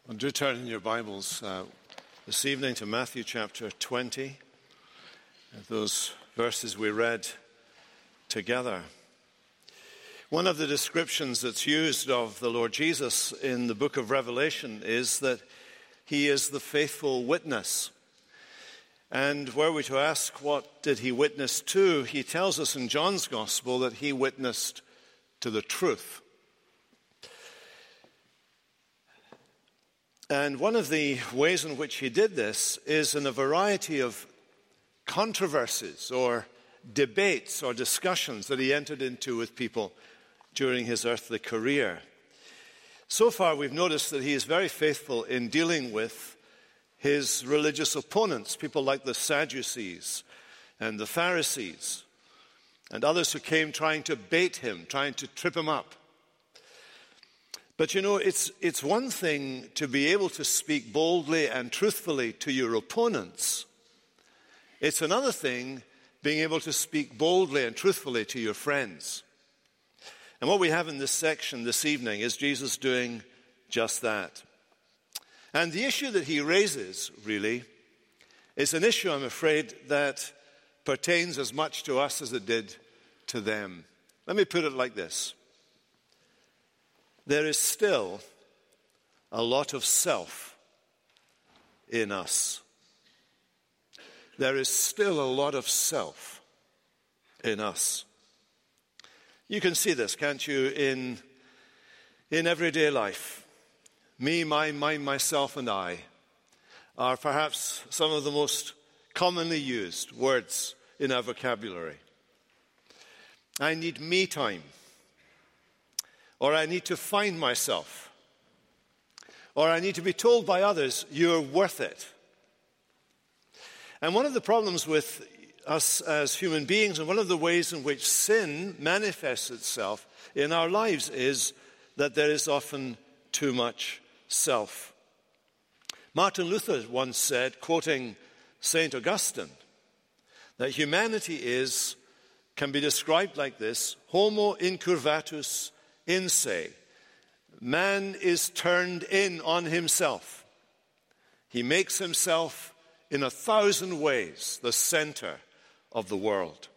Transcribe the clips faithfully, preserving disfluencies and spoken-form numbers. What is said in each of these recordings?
Well, do turn in your Bibles uh, this evening to Matthew chapter twenty, those verses we read together. One of the descriptions that's used of the Lord Jesus in the book of Revelation is that he is the faithful witness. And were we to ask what did he witness to, he tells us in John's Gospel that he witnessed to the truth. And one of the ways in which he did this is in a variety of controversies or debates or discussions that he entered into with people during his earthly career. So far, we've noticed that he is very faithful in dealing with his religious opponents, people like the Sadducees and the Pharisees and others who came trying to bait him, trying to trip him up. But you know, it's it's one thing to be able to speak boldly and truthfully to your opponents. It's another thing being able to speak boldly and truthfully to your friends. And what we have in this section this evening is Jesus doing just that. And the issue that he raises, really, is an issue, I'm afraid, that pertains as much to us as it did to them. Let me put it like this. There is still a lot of self in us. There is still a lot of self in us. You can see this, can't you, in, in everyday life. Me, my, mine, myself, and I are perhaps some of the most commonly used words in our vocabulary. I need me time. Or I need to find myself. Or I need to be told by others, you're worth it. And one of the problems with us as human beings, and one of the ways in which sin manifests itself in our lives, is that there is often too much self. Martin Luther once said, quoting Saint Augustine, that humanity is, can be described like this: homo incurvatus in se. Man is turned in on himself. He makes himself in a thousand ways the center of the world.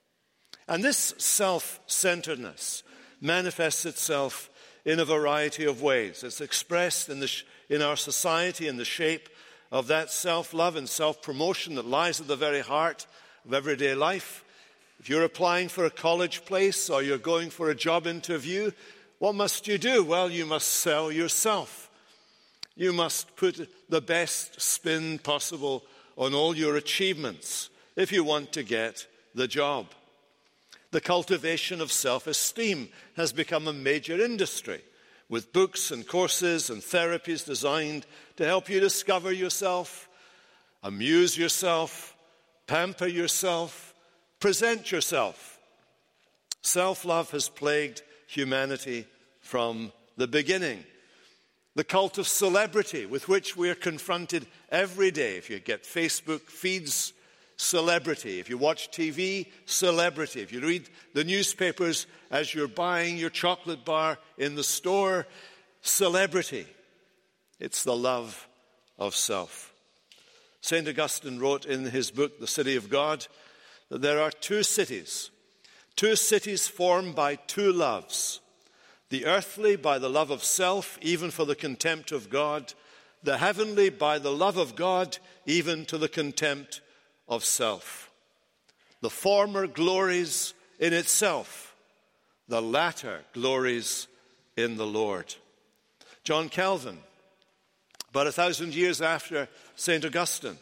And this self-centeredness manifests itself in a variety of ways. It's expressed in, the sh- in our society in the shape of that self-love and self-promotion that lies at the very heart of everyday life. If you're applying for a college place or you're going for a job interview, what must you do? Well, you must sell yourself. You must put the best spin possible on all your achievements if you want to get the job. The cultivation of self-esteem has become a major industry, with books and courses and therapies designed to help you discover yourself, amuse yourself, pamper yourself, present yourself. Self-love has plagued humanity from the beginning. The cult of celebrity with which we are confronted every day. If you get Facebook feeds, celebrity. If you watch T V, celebrity. If you read the newspapers as you're buying your chocolate bar in the store, celebrity. It's the love of self. Saint Augustine wrote in his book, The City of God, that there are two cities, two cities formed by two loves. The earthly by the love of self, even for the contempt of God. The heavenly by the love of God, even to the contempt of self. The former glories in itself. The latter glories in the Lord. John Calvin, about a thousand years after Saint Augustine.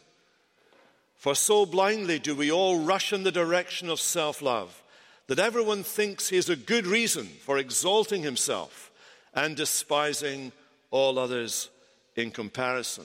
For so blindly do we all rush in the direction of self-love, that everyone thinks he has a good reason for exalting himself and despising all others in comparison.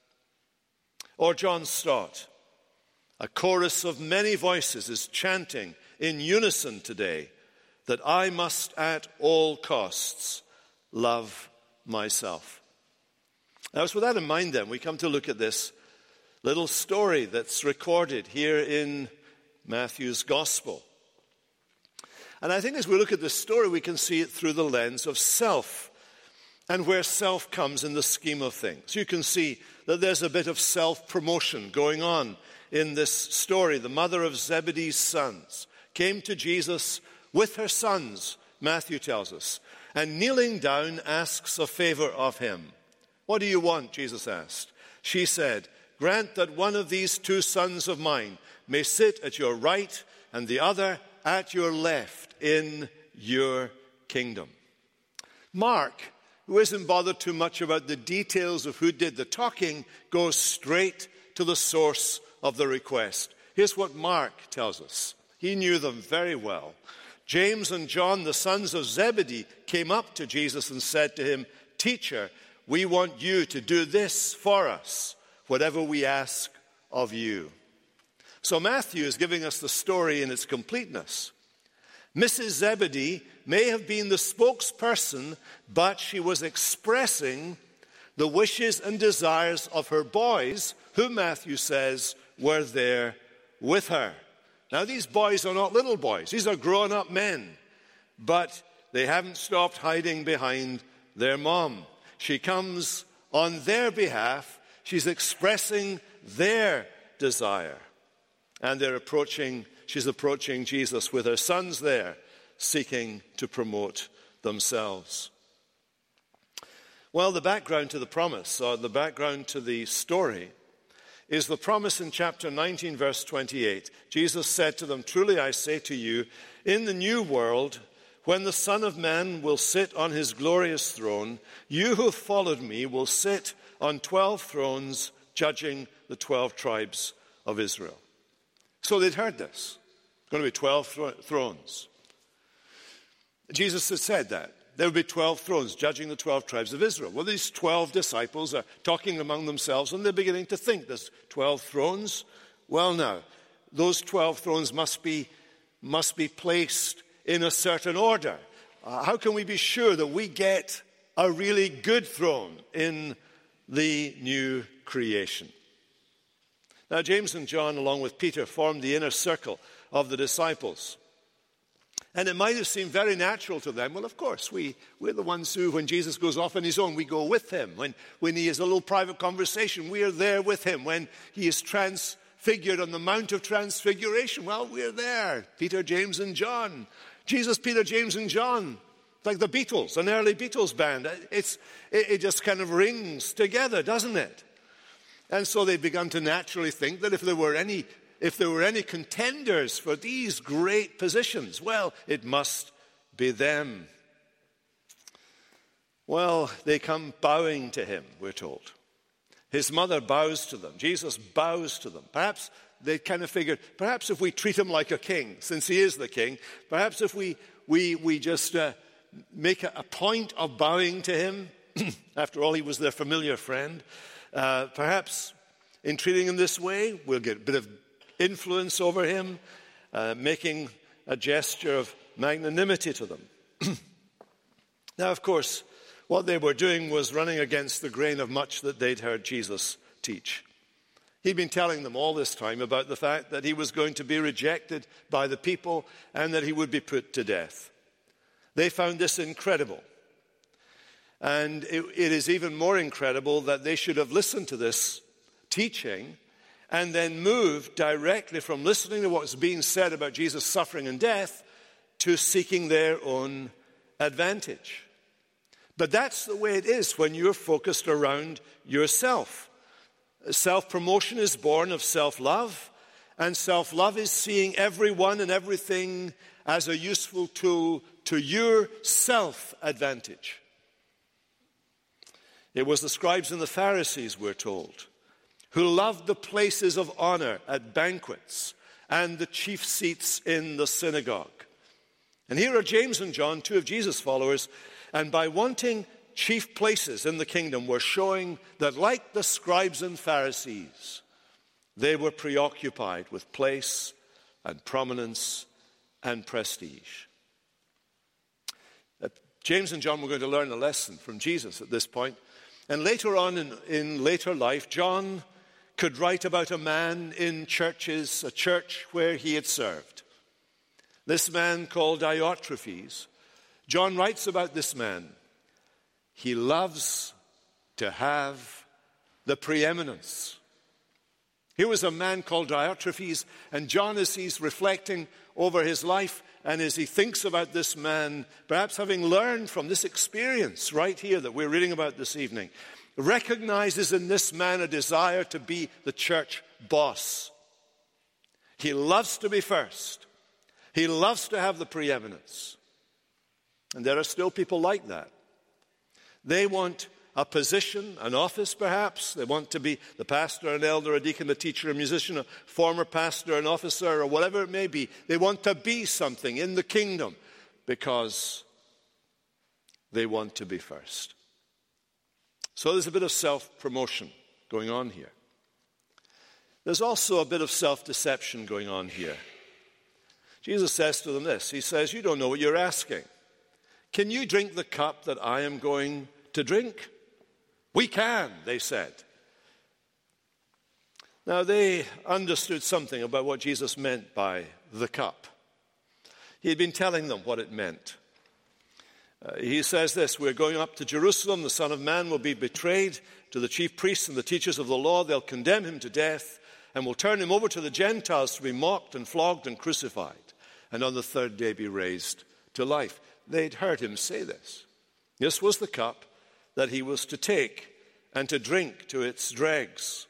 Or John Stott, a chorus of many voices is chanting in unison today that I must at all costs love myself. Now, so with that in mind then, we come to look at this little story that's recorded here in Matthew's Gospel. And I think as we look at this story, we can see it through the lens of self. and where self comes in the scheme of things. You can see that there's a bit of self-promotion going on in this story. The mother of Zebedee's sons came to Jesus with her sons, Matthew tells us, and kneeling down asks a favor of him. "What do you want?" Jesus asked. She said, "Grant that one of these two sons of mine may sit at your right and the other at your left in your kingdom." Mark, who isn't bothered too much about the details of who did the talking, goes straight to the source of the request. Here's what Mark tells us. He knew them very well. James and John, the sons of Zebedee, came up to Jesus and said to him, "Teacher, we want you to do this for us, whatever we ask of you." So Matthew is giving us the story in its completeness. Missus Zebedee may have been the spokesperson, but she was expressing the wishes and desires of her boys, who Matthew says were there with her. Now, these boys are not little boys. These are grown-up men, but they haven't stopped hiding behind their mom. She comes on their behalf. She's expressing their desire. And they're approaching, she's approaching Jesus with her sons there, seeking to promote themselves. Well, the background to the promise, or the background to the story, is the promise in chapter nineteen, verse twenty-eight. Jesus said to them, "Truly I say to you, in the new world, when the Son of Man will sit on his glorious throne, you who followed me will sit on twelve thrones, judging the twelve tribes of Israel." So they'd heard this. It's going to be twelve th- thrones. Jesus had said that. There would be twelve thrones judging the twelve tribes of Israel. Well, these twelve disciples are talking among themselves, and they're beginning to think there's twelve thrones. Well, now, those twelve thrones must be, must be placed in a certain order. Uh, how can we be sure that we get a really good throne in the new creation? Now, James and John, along with Peter, formed the inner circle of the disciples. And it might have seemed very natural to them. Well, of course, we, we're the ones who, when Jesus goes off on his own, we go with him. When, when he has a little private conversation, we are there with him. When he is transfigured on the Mount of Transfiguration, well, we're there. Peter, James, and John. Jesus, Peter, James, and John. Like the Beatles, an early Beatles band. It's, it, it just kind of rings together, doesn't it? And so they began to naturally think that if there were any If there were any contenders for these great positions, well, it must be them. Well, they come bowing to him, we're told. His mother bows to them. Jesus bows to them. Perhaps they kind of figured, perhaps if we treat him like a king, since he is the king, perhaps if we, we, we just uh, make a, a point of bowing to him, after all, he was their familiar friend, uh, perhaps in treating him this way, we'll get a bit of influence over him, uh, making a gesture of magnanimity to them. Now, of course, what they were doing was running against the grain of much that they'd heard Jesus teach. He'd been telling them all this time about the fact that he was going to be rejected by the people and that he would be put to death. They found this incredible. And it, it is even more incredible that they should have listened to this teaching and then moved directly from listening to what's being said about Jesus' suffering and death to seeking their own advantage. But that's the way it is when you're focused around yourself. Self-promotion is born of self-love, and self-love is seeing everyone and everything as a useful tool to your self-advantage. It was the scribes and the Pharisees, we're told, who loved the places of honor at banquets and the chief seats in the synagogue. And here are James and John, two of Jesus' followers, and by wanting chief places in the kingdom were showing that, like the scribes and Pharisees, they were preoccupied with place and prominence and prestige. Uh, James and John were going to learn a lesson from Jesus at this point. And later on in, in later life, John could write about a man in churches, a church where he had served. This man called Diotrephes. John writes about this man. He loves to have the preeminence. Here was a man called Diotrephes, and John, as he's reflecting over his life and as he thinks about this man, perhaps having learned from this experience right here that we're reading about this evening, recognizes in this man a desire to be the church boss. He loves to be first. He loves to have the preeminence. And there are still people like that. They want a position, an office perhaps. They want to be the pastor, an elder, a deacon, a teacher, a musician, a former pastor, an officer, or whatever it may be. They want to be something in the kingdom because they want to be first. So there's a bit of self-promotion going on here. There's also a bit of self-deception going on here. Jesus says to them this. He says, you don't know what you're asking. Can you drink the cup that I am going to drink? We can, they said. Now, they understood something about what Jesus meant by the cup. He had been telling them what it meant. Uh, he says this, we're going up to Jerusalem. The Son of Man will be betrayed to the chief priests and the teachers of the law. They'll condemn him to death and will turn him over to the Gentiles to be mocked and flogged and crucified, and on the third day be raised to life. They'd heard him say this. This was the cup that he was to take and to drink to its dregs.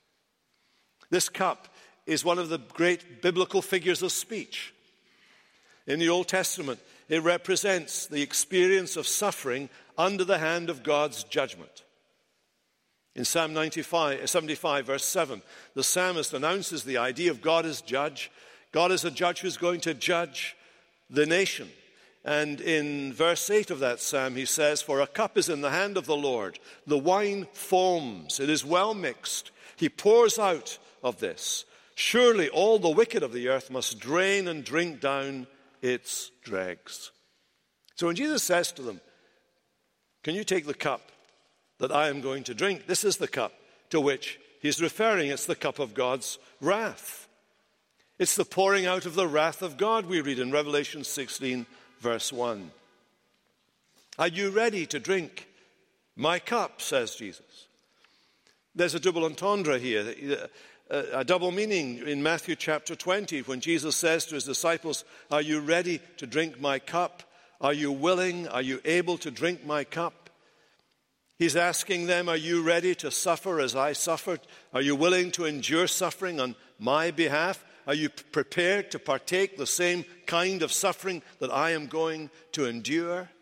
This cup is one of the great biblical figures of speech. In the Old Testament, it represents the experience of suffering under the hand of God's judgment. In Psalm ninety-five, seventy-five, verse seven, the psalmist announces the idea of God as judge. God is a judge who's going to judge the nation. And in verse eight of that psalm, he says, for a cup is in the hand of the Lord. The wine foams. It is well mixed. He pours out of this. Surely all the wicked of the earth must drain and drink down its dregs. So when Jesus says to them, can you take the cup that I am going to drink? This is the cup to which he's referring. It's the cup of God's wrath. It's the pouring out of the wrath of God, we read in Revelation sixteen, verse one. Are you ready to drink my cup, says Jesus. There's a double entendre here, a double meaning in Matthew chapter twenty when Jesus says to his disciples, are you ready to drink my cup? Are you willing? Are you able to drink my cup? He's asking them, are you ready to suffer as I suffered? Are you willing to endure suffering on my behalf? Are you prepared to partake the same kind of suffering that I am going to endure?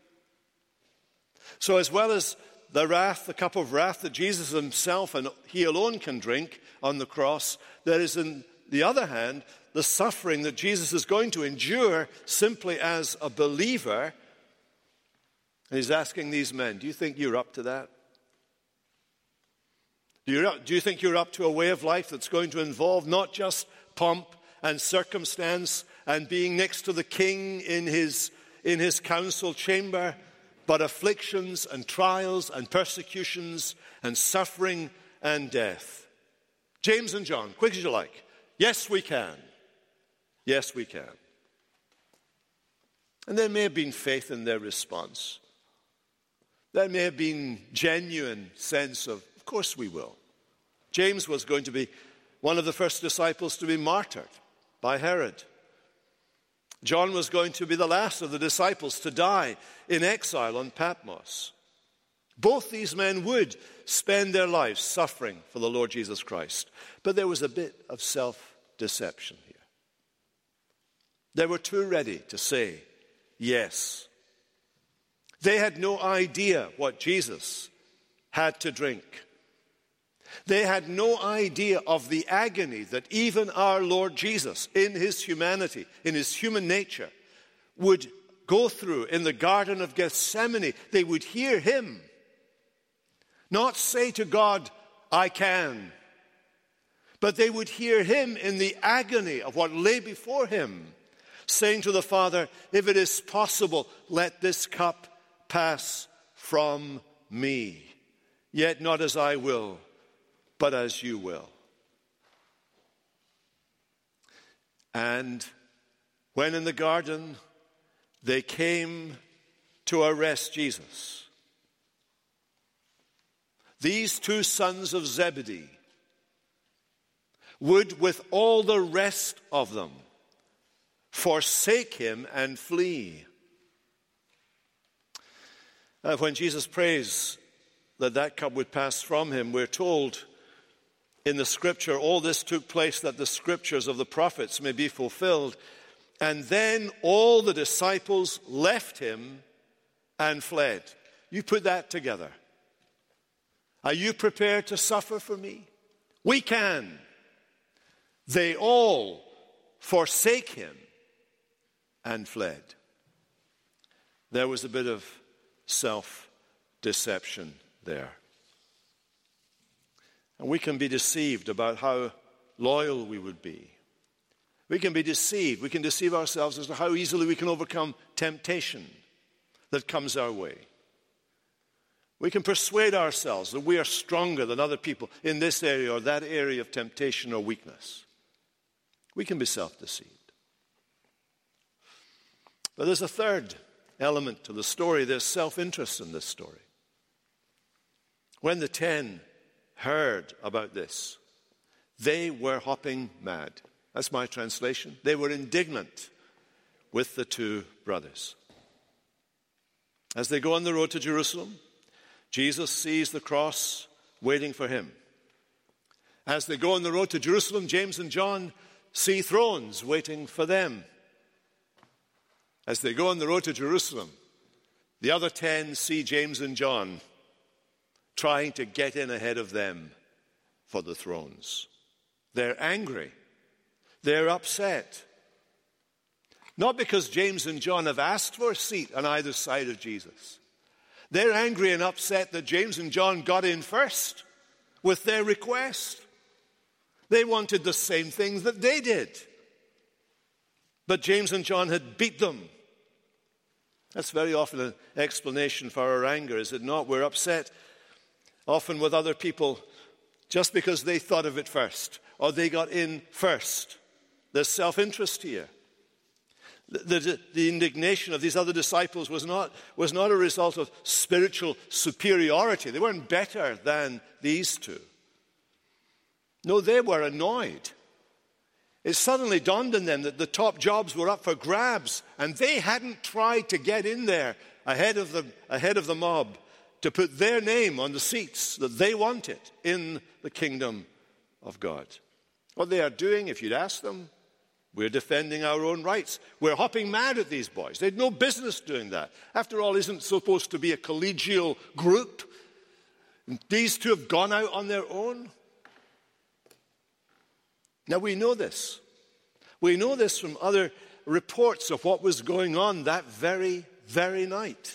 So as well as the wrath, the cup of wrath that Jesus himself and he alone can drink on the cross, there is, on the other hand, the suffering that Jesus is going to endure simply as a believer. And he's asking these men, do you think you're up to that? Do you, do you think you're up to a way of life that's going to involve not just pomp and circumstance and being next to the king in his, in his council chamber, but afflictions and trials and persecutions and suffering and death? James and John, quick as you like. Yes, we can. Yes, we can. And there may have been faith in their response. There may have been genuine sense of, of course we will. James was going to be one of the first disciples to be martyred by Herod. John was going to be the last of the disciples to die in exile on Patmos. Both these men would spend their lives suffering for the Lord Jesus Christ. But there was a bit of self-deception here. They were too ready to say yes. They had no idea what Jesus had to drink. They had no idea of the agony that even our Lord Jesus, in his humanity, in his human nature, would go through in the Garden of Gethsemane. They would hear him not say to God, I can, but they would hear him in the agony of what lay before him, saying to the Father, if it is possible, let this cup pass from me. Yet not as I will, but as you will. And when in the garden they came to arrest Jesus, these two sons of Zebedee would, with all the rest of them, forsake him and flee. Uh, when Jesus prays that that cup would pass from him, we're told in the scripture, all this took place that the scriptures of the prophets may be fulfilled. And then all the disciples left him and fled. You put that together. Are you prepared to suffer for me? We can. They all forsake him and fled. There was a bit of self-deception there. And we can be deceived about how loyal we would be. We can be deceived. We can deceive ourselves as to how easily we can overcome temptation that comes our way. We can persuade ourselves that we are stronger than other people in this area or that area of temptation or weakness. We can be self-deceived. But there's a third element to the story. There's self-interest in this story. When the ten heard about this, they were hopping mad. That's my translation. They were indignant with the two brothers. As they go on the road to Jerusalem, Jesus sees the cross waiting for him. As they go on the road to Jerusalem, James and John see thrones waiting for them. As they go on the road to Jerusalem, the other ten see James and John trying to get in ahead of them for the thrones. They're angry. They're upset. Not because James and John have asked for a seat on either side of Jesus. They're angry and upset that James and John got in first with their request. They wanted the same things that they did. But James and John had beat them. That's very often an explanation for our anger, is it not? We're upset often with other people just because they thought of it first or they got in first. There's self-interest here. The, the, the indignation of these other disciples was not, was not a result of spiritual superiority. They weren't better than these two. No, they were annoyed. It suddenly dawned on them that the top jobs were up for grabs, and they hadn't tried to get in there ahead of the, ahead of the mob to put their name on the seats that they wanted in the kingdom of God. What they are doing, if you'd ask them, we're defending our own rights. We're hopping mad at these boys. They had no business doing that. After all, isn't it supposed to be a collegial group? And these two have gone out on their own. Now, we know this. We know this from other reports of what was going on that very, very night.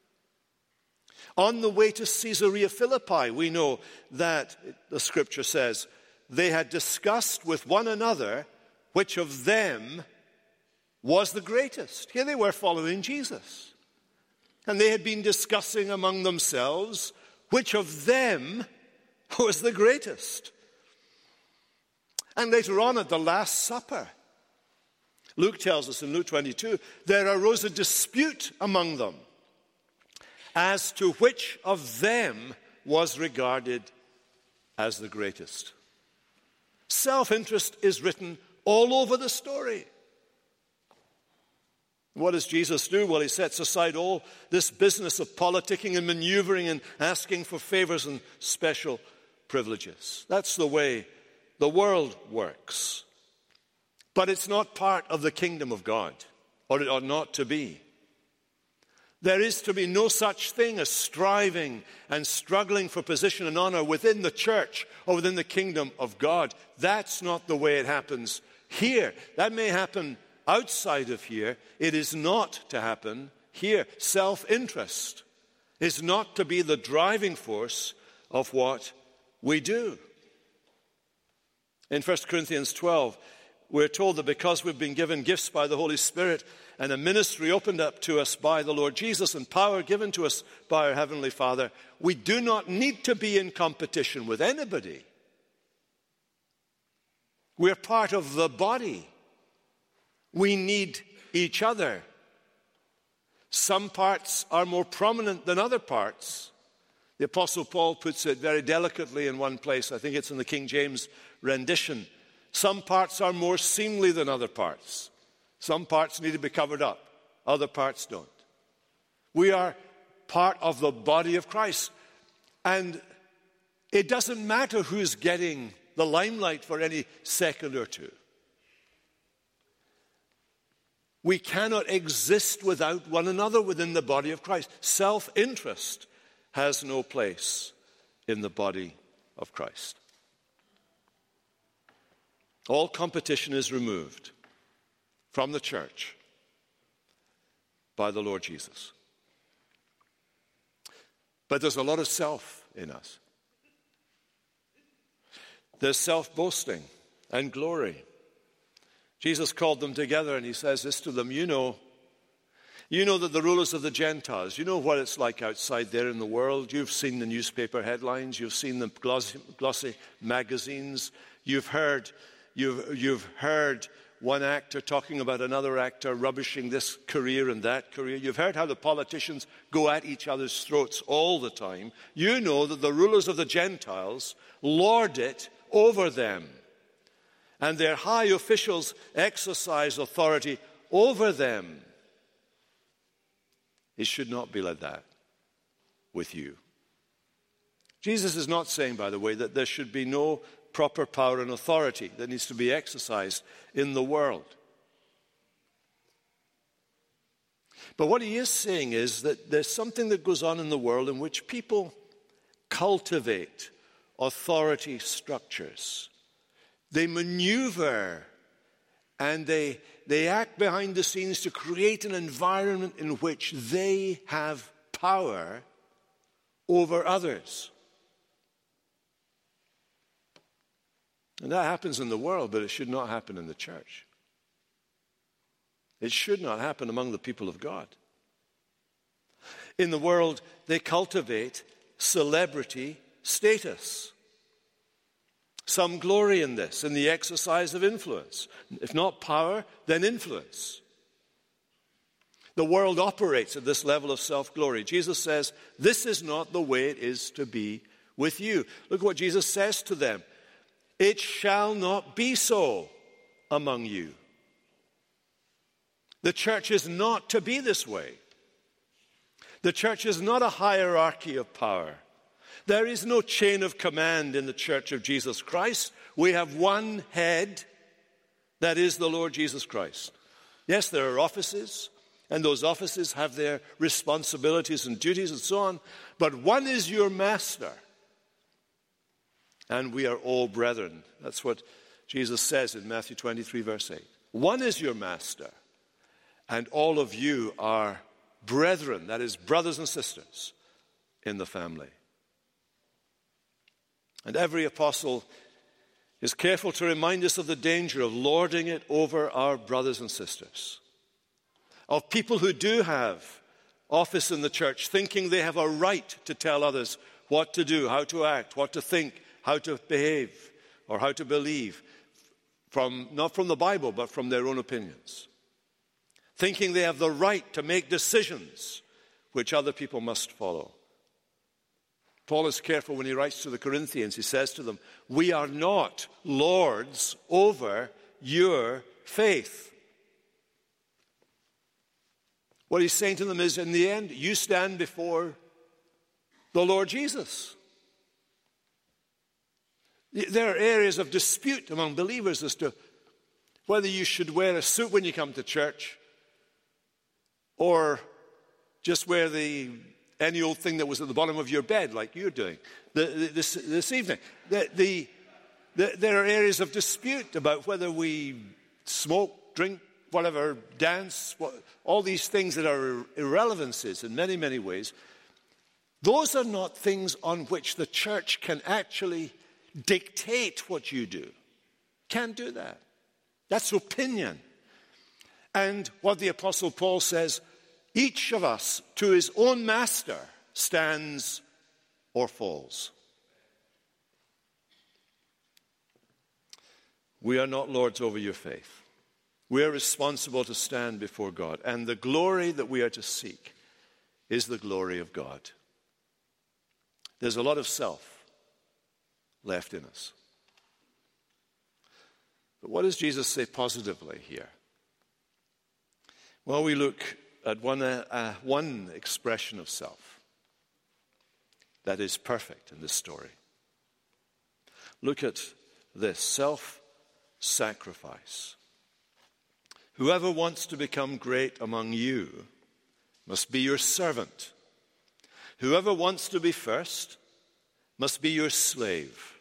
On the way to Caesarea Philippi, we know that, the scripture says, they had discussed with one another which of them was the greatest. Here they were following Jesus. And they had been discussing among themselves which of them was the greatest. And later on at the Last Supper, Luke tells us in Luke twenty-two, there arose a dispute among them as to which of them was regarded as the greatest. Self-interest is written all over the story. What does Jesus do? Well, he sets aside all this business of politicking and maneuvering and asking for favors and special privileges. That's the way the world works. But it's not part of the kingdom of God, or it ought not to be. There is to be no such thing as striving and struggling for position and honor within the church or within the kingdom of God. That's not the way it happens here. That may happen outside of here. It is not to happen here. Self-interest is not to be the driving force of what we do. In First Corinthians twelve, we're told that because we've been given gifts by the Holy Spirit and a ministry opened up to us by the Lord Jesus and power given to us by our Heavenly Father, we do not need to be in competition with anybody. We're part of the body. We need each other. Some parts are more prominent than other parts. The Apostle Paul puts it very delicately in one place. I think it's in the King James rendition. Some parts are more seemly than other parts. Some parts need to be covered up. Other parts don't. We are part of the body of Christ. And it doesn't matter who's getting the limelight for any second or two. We cannot exist without one another within the body of Christ. Self-interest has no place in the body of Christ. All competition is removed from the church by the Lord Jesus. But there's a lot of self in us. There's self-boasting and glory. Jesus called them together and he says this to them, you know, you know that the rulers of the Gentiles, you know what it's like outside there in the world. You've seen the newspaper headlines. You've seen the glossy, glossy magazines. You've heard, you've, you've heard one actor talking about another actor rubbishing this career and that career. You've heard how the politicians go at each other's throats all the time. You know that the rulers of the Gentiles lord it over them. And their high officials exercise authority over them. It should not be like that with you. Jesus is not saying, by the way, that there should be no proper power and authority that needs to be exercised in the world. But what he is saying is that there's something that goes on in the world in which people cultivate authority structures. They maneuver and they, they act behind the scenes to create an environment in which they have power over others. And that happens in the world, but it should not happen in the church. It should not happen among the people of God. In the world, they cultivate celebrity status. Some glory in this, in the exercise of influence. If not power, then influence. The world operates at this level of self-glory. Jesus says, this is not the way it is to be with you. Look what Jesus says to them. It shall not be so among you. The church is not to be this way. The church is not a hierarchy of power. There is no chain of command in the church of Jesus Christ. We have one head, that is the Lord Jesus Christ. Yes, there are offices, and those offices have their responsibilities and duties and so on, but one is your master, and we are all brethren. That's what Jesus says in Matthew twenty-three, verse eight. One is your master, and all of you are brethren, that is, brothers and sisters in the family. And every apostle is careful to remind us of the danger of lording it over our brothers and sisters, of people who do have office in the church, thinking they have a right to tell others what to do, how to act, what to think, how to behave, or how to believe, from not from the Bible, but from their own opinions. Thinking they have the right to make decisions which other people must follow. Paul is careful when he writes to the Corinthians. He says to them, we are not lords over your faith. What he's saying to them is, in the end, you stand before the Lord Jesus. There are areas of dispute among believers as to whether you should wear a suit when you come to church or just wear the any old thing that was at the bottom of your bed like you're doing the, the, this, this evening. The, the, the, there are areas of dispute about whether we smoke, drink, whatever, dance, what, all these things that are irrelevancies in many, many ways. Those are not things on which the church can actually dictate what you do. Can't do that. That's opinion. And what the Apostle Paul says, each of us to his own master stands or falls. We are not lords over your faith. We are responsible to stand before God. And the glory that we are to seek is the glory of God. there's a lot of self left in us. But what does Jesus say positively here? Well, we look at one, uh, uh, one expression of self that is perfect in this story. Look at this, self-sacrifice. Whoever wants to become great among you must be your servant. Whoever wants to be first must be your slave.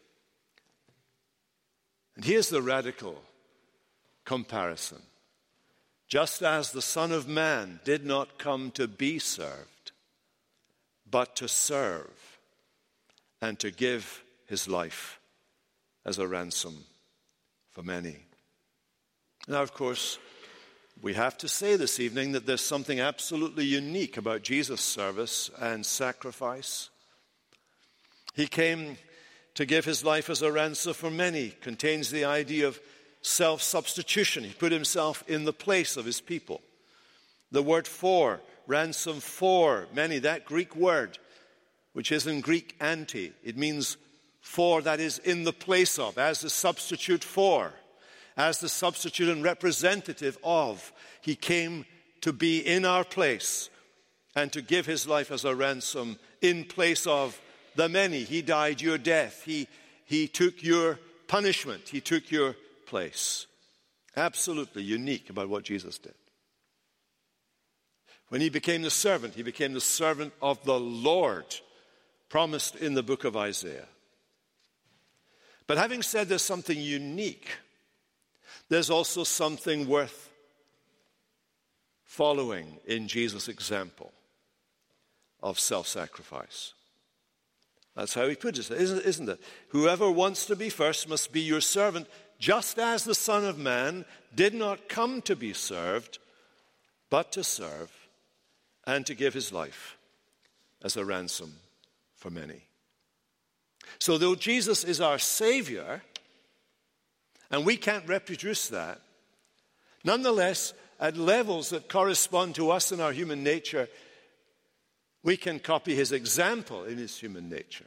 And here's the radical comparison. Just as the Son of Man did not come to be served, but to serve and to give his life as a ransom for many. Now, of course, we have to say this evening that there's something absolutely unique about Jesus' service and sacrifice. He came to give his life as a ransom for many, contains the idea of self-substitution. He put himself in the place of his people. The word for, ransom for many, that Greek word, which is in Greek anti, it means for, that is in the place of, as the substitute for, as the substitute and representative of. He came to be in our place and to give his life as a ransom in place of the many. He died your death. He, he took your punishment. He took your place. Absolutely unique about what Jesus did. When he became the servant, he became the servant of the Lord, promised in the book of Isaiah. But having said there's something unique, there's also something worth following in Jesus' example of self-sacrifice. That's how he put it, isn't it? Whoever wants to be first must be your servant, just as the Son of Man did not come to be served, but to serve and to give his life as a ransom for many. So though Jesus is our Savior, and we can't reproduce that, nonetheless, at levels that correspond to us in our human nature, we can copy his example in his human nature.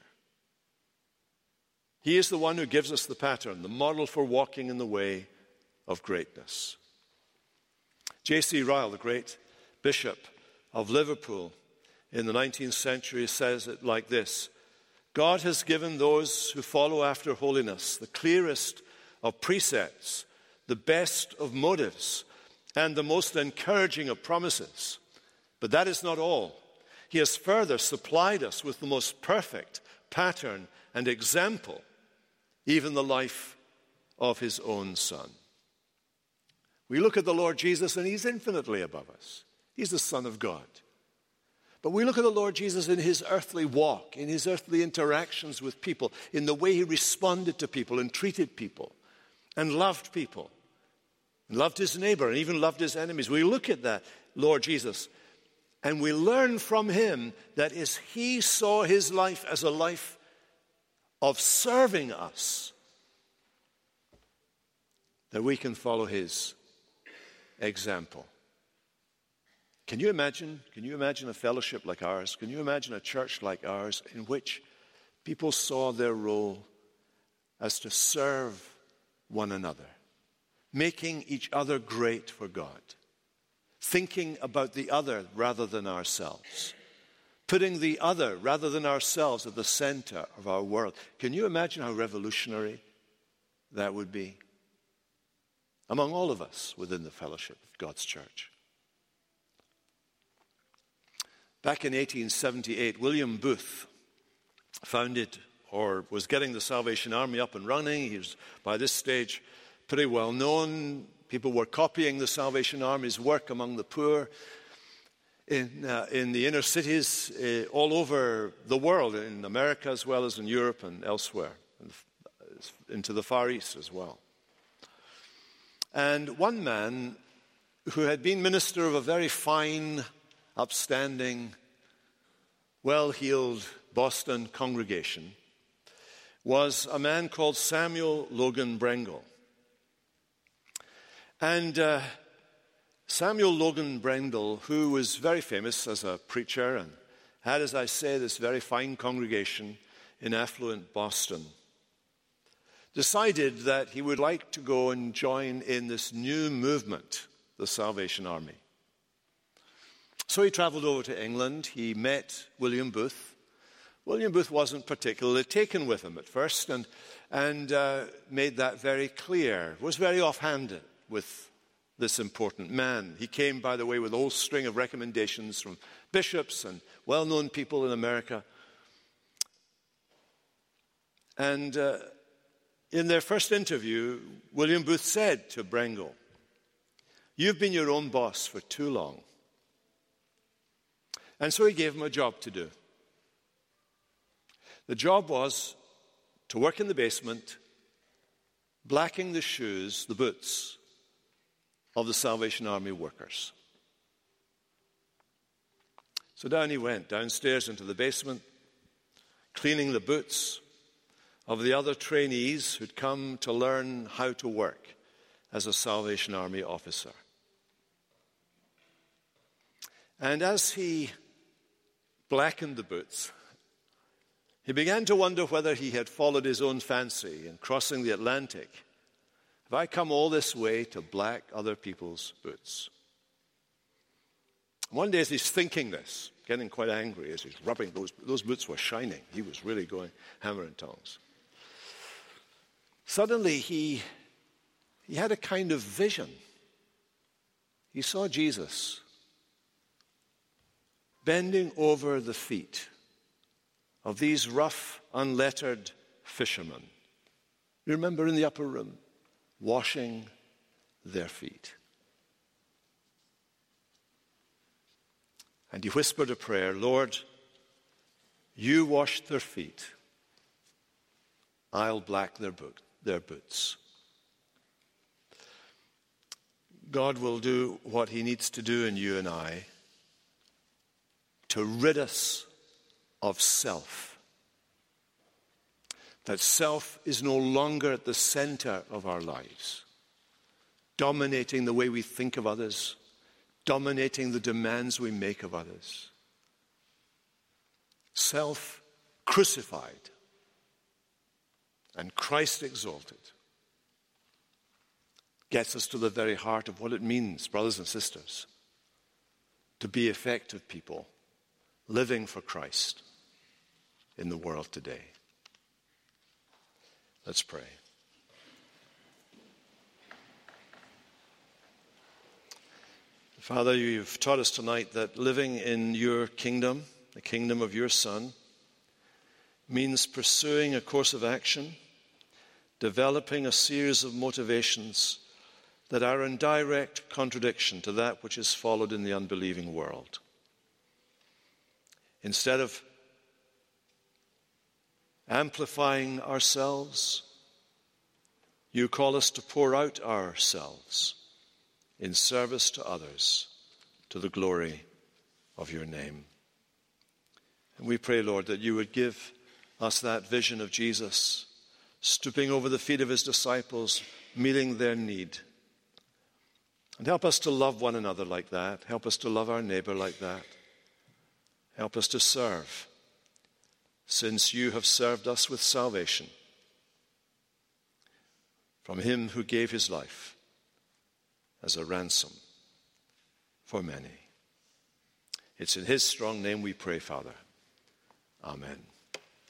He is the one who gives us the pattern, the model for walking in the way of greatness. J C Ryle, the great bishop of Liverpool in the nineteenth century, says it like this: God has given those who follow after holiness the clearest of precepts, the best of motives, and the most encouraging of promises. But that is not all. He has further supplied us with the most perfect pattern and example, even the life of his own Son. We look at the Lord Jesus and he's infinitely above us. He's the Son of God. But we look at the Lord Jesus in his earthly walk, in his earthly interactions with people, in the way he responded to people and treated people and loved people, and loved his neighbor and even loved his enemies. We look at that Lord Jesus and we learn from him that as he saw his life as a life of serving us, that we can follow his example. Can you imagine? Can you imagine a fellowship like ours? Can you imagine a church like ours in which people saw their role as to serve one another, making each other great for God, thinking about the other rather than ourselves, putting the other rather than ourselves at the center of our world? Can you imagine how revolutionary that would be among all of us within the fellowship of God's church? Back in eighteen seventy-eight, William Booth founded or was getting the Salvation Army up and running. He was, by this stage, pretty well known. People were copying the Salvation Army's work among the poor in, uh, in the inner cities uh, all over the world, in America as well as in Europe and elsewhere, and into the Far East as well. And one man who had been minister of a very fine, upstanding, well-heeled Boston congregation was a man called Samuel Logan Brengle. And uh, Samuel Logan Brengle, who was very famous as a preacher and had, as I say, this very fine congregation in affluent Boston, decided that he would like to go and join in this new movement, the Salvation Army. So he traveled over to England. He met William Booth. William Booth wasn't particularly taken with him at first and, and uh, made that very clear, was very offhanded with this important man. He came, by the way, with a whole string of recommendations from bishops and well-known people in America. And uh, in their first interview, William Booth said to Brengle, "You've been your own boss for too long." And so he gave him a job to do. The job was to work in the basement, blacking the shoes, the boots, of the Salvation Army workers. So down he went, downstairs into the basement, cleaning the boots of the other trainees who'd come to learn how to work as a Salvation Army officer. And as he blackened the boots, he began to wonder whether he had followed his own fancy in crossing the Atlantic. Have I come all this way to black other people's boots? One day as he's thinking this, getting quite angry as he's rubbing those, those boots were shining. He was really going hammer and tongs. Suddenly he, he had a kind of vision. He saw Jesus bending over the feet of these rough, unlettered fishermen. You remember in the upper room, washing their feet. And he whispered a prayer, "Lord, you washed their feet. I'll black their, boot, their boots." God will do what he needs to do in you and I to rid us of self. That self is no longer at the center of our lives, dominating the way we think of others, dominating the demands we make of others. Self crucified and Christ exalted gets us to the very heart of what it means, brothers and sisters, to be effective people living for Christ in the world today. Let's pray. Father, you've taught us tonight that living in your kingdom, the kingdom of your Son, means pursuing a course of action, developing a series of motivations that are in direct contradiction to that which is followed in the unbelieving world. Instead of amplifying ourselves, you call us to pour out ourselves in service to others, to the glory of your name. And we pray, Lord, that you would give us that vision of Jesus, stooping over the feet of his disciples, meeting their need. And help us to love one another like that. Help us to love our neighbor like that. Help us to serve, since you have served us with salvation from him who gave his life as a ransom for many. It's in his strong name we pray, Father. Amen.